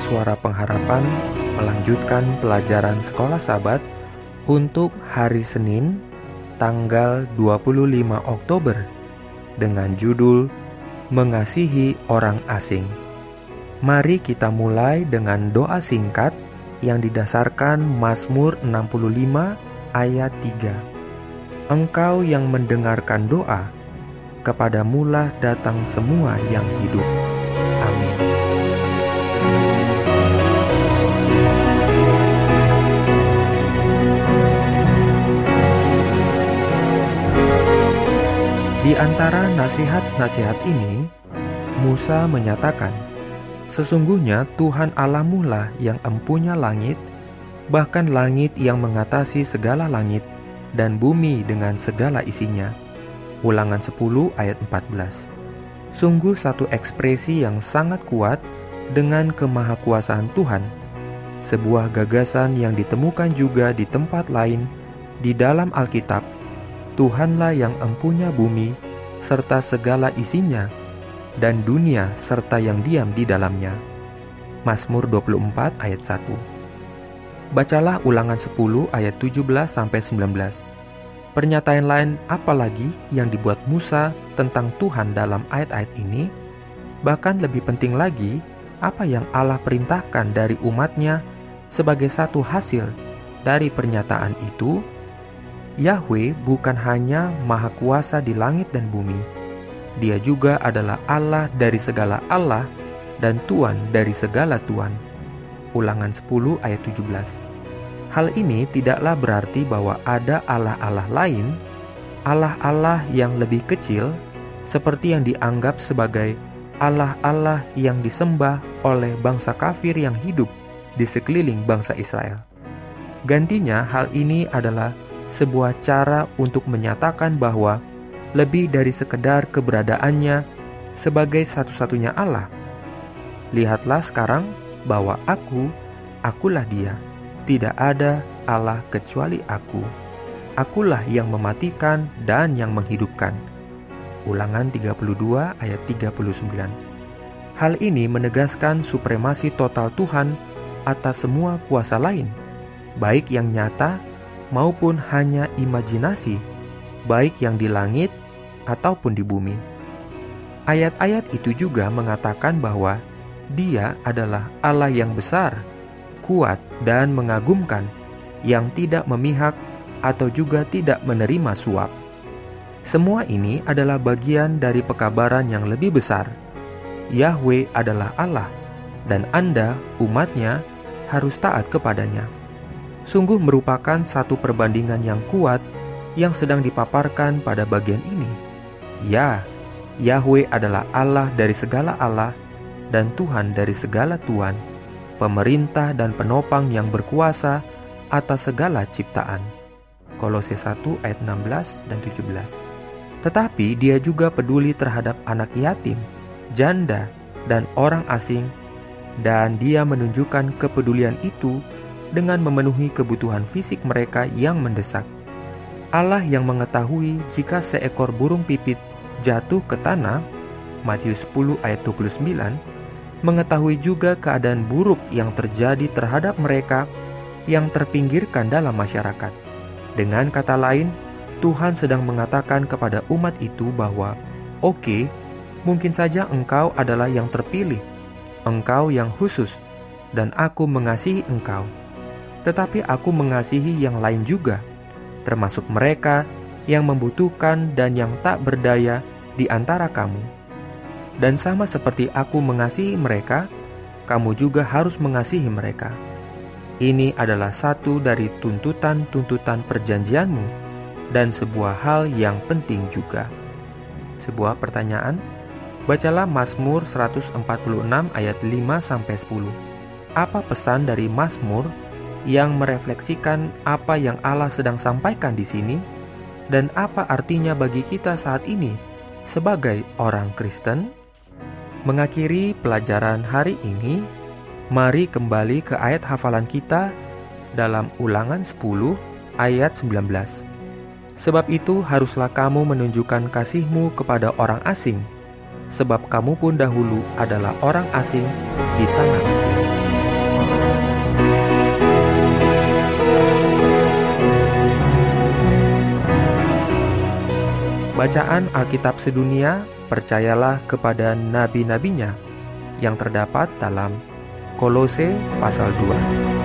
Suara Pengharapan melanjutkan pelajaran Sekolah Sabat untuk hari Senin, tanggal 25 Oktober dengan judul Mengasihi Orang Asing. Mari kita mulai dengan doa singkat yang didasarkan Mazmur 65 ayat 3. Engkau yang mendengarkan doa, kepadamulah datang semua yang hidup. Amin. Di antara nasihat-nasihat ini, Musa menyatakan, sesungguhnya Tuhan Allahmu lah yang empunya langit, bahkan langit yang mengatasi segala langit, dan bumi dengan segala isinya. Ulangan 10 ayat 14. Sungguh satu ekspresi yang sangat kuat dengan kemahakuasaan Tuhan. Sebuah gagasan yang ditemukan juga di tempat lain di dalam Alkitab. Tuhanlah yang empunya bumi serta segala isinya, dan dunia serta yang diam di dalamnya. Mazmur 24 ayat 1. Bacalah Ulangan 10 ayat 17-19. Pernyataan lain apalagi yang dibuat Musa tentang Tuhan dalam ayat-ayat ini? Bahkan lebih penting lagi, apa yang Allah perintahkan dari umatnya sebagai satu hasil dari pernyataan itu? Yahweh bukan hanya Maha Kuasa di langit dan bumi. Dia juga adalah Allah dari segala Allah dan Tuhan dari segala Tuhan. Ulangan 10 ayat 17. Hal ini tidaklah berarti bahwa ada Allah-Allah lain, Allah-Allah yang lebih kecil, seperti yang dianggap sebagai Allah-Allah yang disembah oleh bangsa kafir yang hidup di sekeliling bangsa Israel. Gantinya, hal ini adalah sebuah cara untuk menyatakan bahwa lebih dari sekedar keberadaannya sebagai satu-satunya Allah. Lihatlah sekarang bahwa akulah Dia. Tidak ada Allah kecuali aku. Akulah yang mematikan dan yang menghidupkan. Ulangan 32 ayat 39. Hal ini menegaskan supremasi total Tuhan atas semua kuasa lain, baik yang nyata maupun hanya imajinasi, baik yang di langit ataupun di bumi. Ayat-ayat itu juga mengatakan bahwa Dia adalah Allah yang besar, kuat dan mengagumkan, yang tidak memihak atau juga tidak menerima suap. Semua ini adalah bagian dari pekabaran yang lebih besar. Yahweh adalah Allah, dan Anda, umatnya, harus taat kepadanya. Sungguh merupakan satu perbandingan yang kuat yang sedang dipaparkan pada bagian ini. Ya, Yahweh adalah Allah dari segala Allah dan Tuhan dari segala Tuhan, pemerintah dan penopang yang berkuasa atas segala ciptaan. Kolose 1 ayat 16 dan 17. Tetapi Dia juga peduli terhadap anak yatim, janda, dan orang asing, dan Dia menunjukkan kepedulian itu dengan memenuhi kebutuhan fisik mereka yang mendesak. Allah yang mengetahui jika seekor burung pipit jatuh ke tanah, Matius 10 ayat 29, mengetahui juga keadaan buruk yang terjadi terhadap mereka yang terpinggirkan dalam masyarakat. Dengan kata lain, Tuhan sedang mengatakan kepada umat itu bahwa, oke, mungkin saja engkau adalah yang terpilih, engkau yang khusus, dan aku mengasihi engkau. Tetapi aku mengasihi yang lain juga, termasuk mereka yang membutuhkan dan yang tak berdaya di antara kamu. Dan sama seperti aku mengasihi mereka, kamu juga harus mengasihi mereka. Ini adalah satu dari tuntutan-tuntutan perjanjianmu dan sebuah hal yang penting juga. Sebuah pertanyaan, bacalah Mazmur 146 ayat 5-10. Apa pesan dari Mazmur yang merefleksikan apa yang Allah sedang sampaikan di sini, dan apa artinya bagi kita saat ini sebagai orang Kristen? Mengakhiri pelajaran hari ini, mari kembali ke ayat hafalan kita dalam Ulangan 10 ayat 19. Sebab itu haruslah kamu menunjukkan kasihmu kepada orang asing, sebab kamu pun dahulu adalah orang asing di tanah Mesir. bacaan Alkitab sedunia, percayalah kepada nabi-nabinya yang terdapat dalam Kolose pasal 2.